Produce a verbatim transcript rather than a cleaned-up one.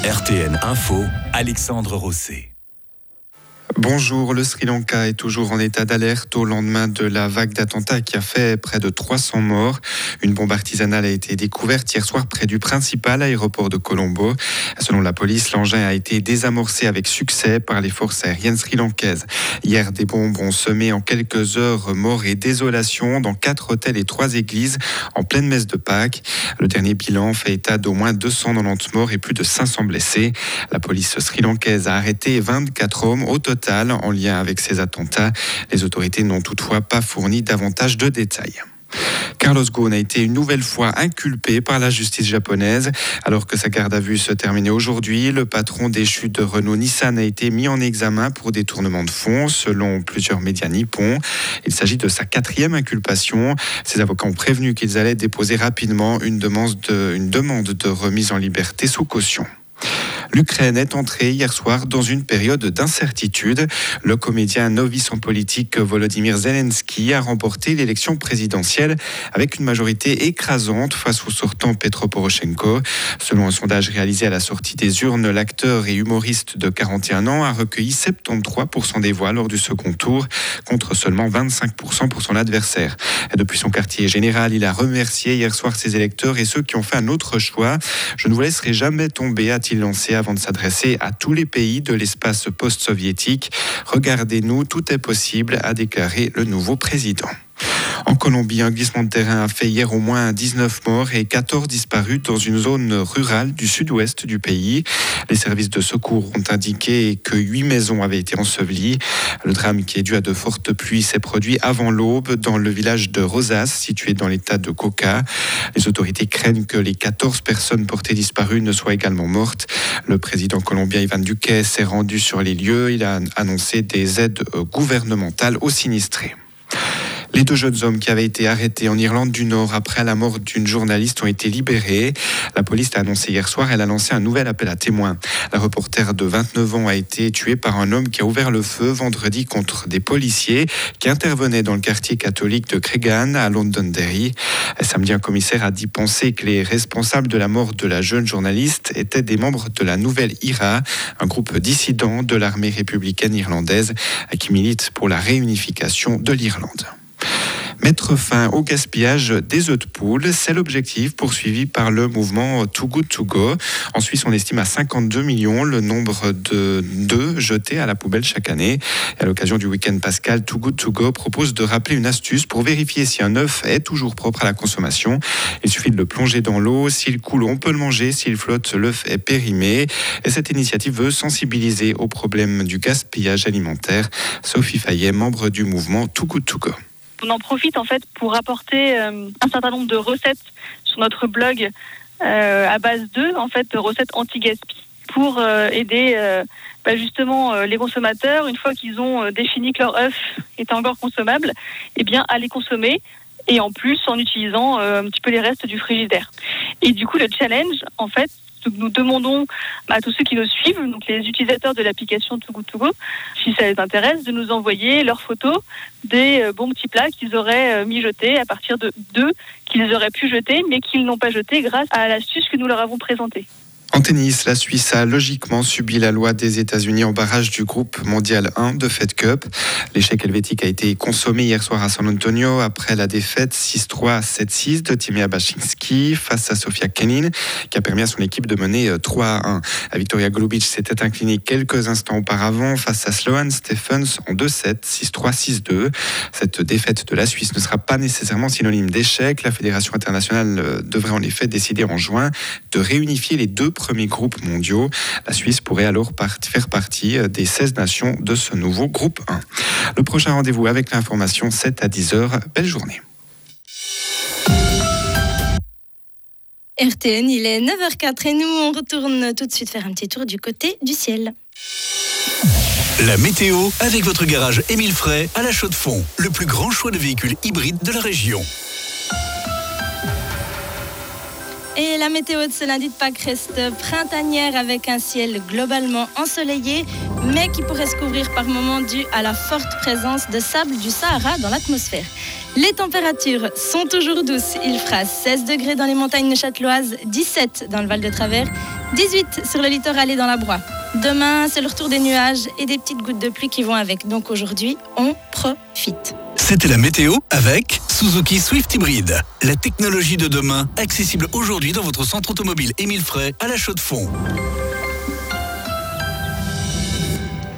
R T N Info, Alexandre Rosset. Bonjour, le Sri Lanka est toujours en état d'alerte au lendemain de la vague d'attentats qui a fait près de trois cents morts. Une bombe artisanale a été découverte hier soir près du principal aéroport de Colombo. Selon la police, l'engin a été désamorcé avec succès par les forces aériennes sri-lankaises. Hier, des bombes ont semé en quelques heures mort et désolation dans quatre hôtels et trois églises en pleine messe de Pâques. Le dernier bilan fait état d'au moins deux cent quatre-vingt-dix morts et plus de cinq cents blessés. La police sri-lankaise a arrêté vingt-quatre hommes au total en lien avec ces attentats. Les autorités n'ont toutefois pas fourni davantage de détails. Carlos Ghosn a été une nouvelle fois inculpé par la justice japonaise. Alors que sa garde à vue se terminait aujourd'hui, le patron déchu de Renault Nissan a été mis en examen pour détournement de fonds, selon plusieurs médias nippons. Il s'agit de sa quatrième inculpation. Ses avocats ont prévenu qu'ils allaient déposer rapidement une demande de, une demande de remise en liberté sous caution. L'Ukraine est entrée hier soir dans une période d'incertitude. Le comédien novice en politique Volodymyr Zelensky a remporté l'élection présidentielle avec une majorité écrasante face au sortant Petro Poroshenko. Selon un sondage réalisé à la sortie des urnes, l'acteur et humoriste de quarante et un ans a recueilli soixante-treize pour cent des voix lors du second tour, contre seulement vingt-cinq pour cent pour son adversaire. Et depuis son quartier général, il a remercié hier soir ses électeurs et ceux qui ont fait un autre choix. « Je ne vous laisserai jamais tomber », a-t-il lancé avant de s'adresser à tous les pays de l'espace post-soviétique. « Regardez-nous, tout est possible », a déclaré le nouveau président. En Colombie, un glissement de terrain a fait hier au moins dix-neuf morts et quatorze disparus dans une zone rurale du sud-ouest du pays. Les services de secours ont indiqué que huit maisons avaient été ensevelies. Le drame, qui est dû à de fortes pluies, s'est produit avant l'aube dans le village de Rosas, situé dans l'état de Cauca. Les autorités craignent que les quatorze personnes portées disparues ne soient également mortes. Le président colombien Iván Duque s'est rendu sur les lieux. Il a annoncé des aides gouvernementales aux sinistrés. Les deux jeunes hommes qui avaient été arrêtés en Irlande du Nord après la mort d'une journaliste ont été libérés. La police l'a annoncé hier soir, elle a lancé un nouvel appel à témoins. La reporter de vingt-neuf ans a été tuée par un homme qui a ouvert le feu vendredi contre des policiers qui intervenaient dans le quartier catholique de Cregan à Londonderry. Samedi, un commissaire a dit penser que les responsables de la mort de la jeune journaliste étaient des membres de la Nouvelle I R A, un groupe dissident de l'armée républicaine irlandaise qui milite pour la réunification de l'Irlande. Mettre fin au gaspillage des œufs de poule, c'est l'objectif poursuivi par le mouvement Too Good To Go. En Suisse, on estime à cinquante-deux millions le nombre de d'œufs jetés à la poubelle chaque année. Et à l'occasion du week-end pascal, Too Good To Go propose de rappeler une astuce pour vérifier si un œuf est toujours propre à la consommation. Il suffit de le plonger dans l'eau. S'il coule, on peut le manger. S'il flotte, l'œuf est périmé. Et cette initiative veut sensibiliser au problème du gaspillage alimentaire. Sophie Fayet, membre du mouvement Too Good To Go. On en profite en fait pour apporter euh, un certain nombre de recettes sur notre blog euh, à base d'œufs, en fait, de recettes anti-gaspi pour euh, aider euh, bah, justement euh, les consommateurs, une fois qu'ils ont euh, défini que leur œuf est encore consommable, eh bien à les consommer et en plus en utilisant euh, un petit peu les restes du frigidaire. Et du coup le challenge en fait, nous demandons à tous ceux qui nous suivent, donc les utilisateurs de l'application Too Good To Go, si ça les intéresse, de nous envoyer leurs photos des bons petits plats qu'ils auraient mijotés à partir de d'œufs qu'ils auraient pu jeter, mais qu'ils n'ont pas jeté grâce à l'astuce que nous leur avons présentée. En tennis, la Suisse a logiquement subi la loi des États-Unis en barrage du groupe mondial un de Fed Cup. L'échec helvétique a été consommé hier soir à San Antonio après la défaite six trois sept six de Timea Bacsinszky face à Sofia Kenin, qui a permis à son équipe de mener trois à un. Victoria Golubic s'était inclinée quelques instants auparavant face à Sloane Stephens en deux sept, six trois, six deux. Cette défaite de la Suisse ne sera pas nécessairement synonyme d'échec. La Fédération internationale devrait en effet décider en juin de réunifier les deux premiers groupes mondiaux. La Suisse pourrait alors part- faire partie des seize nations de ce nouveau groupe un. Le prochain rendez-vous avec l'information, sept à dix heures. Belle journée. R T N, il est neuf heures quatre et nous, on retourne tout de suite faire un petit tour du côté du ciel. La météo avec votre garage Émile Frey à La Chaux-de-Fonds, le plus grand choix de véhicules hybrides de la région. Et la météo de ce lundi de Pâques reste printanière avec un ciel globalement ensoleillé, mais qui pourrait se couvrir par moments dû à la forte présence de sable du Sahara dans l'atmosphère. Les températures sont toujours douces. Il fera seize degrés dans les montagnes neuchâteloises, dix-sept dans le Val de Travers, dix-huit sur le littoral et dans la Broye. Demain, c'est le retour des nuages et des petites gouttes de pluie qui vont avec. Donc aujourd'hui, on profite. C'était la météo avec Suzuki Swift Hybrid. La technologie de demain, accessible aujourd'hui dans votre centre automobile Émile Frey à La Chaux-de-Fonds.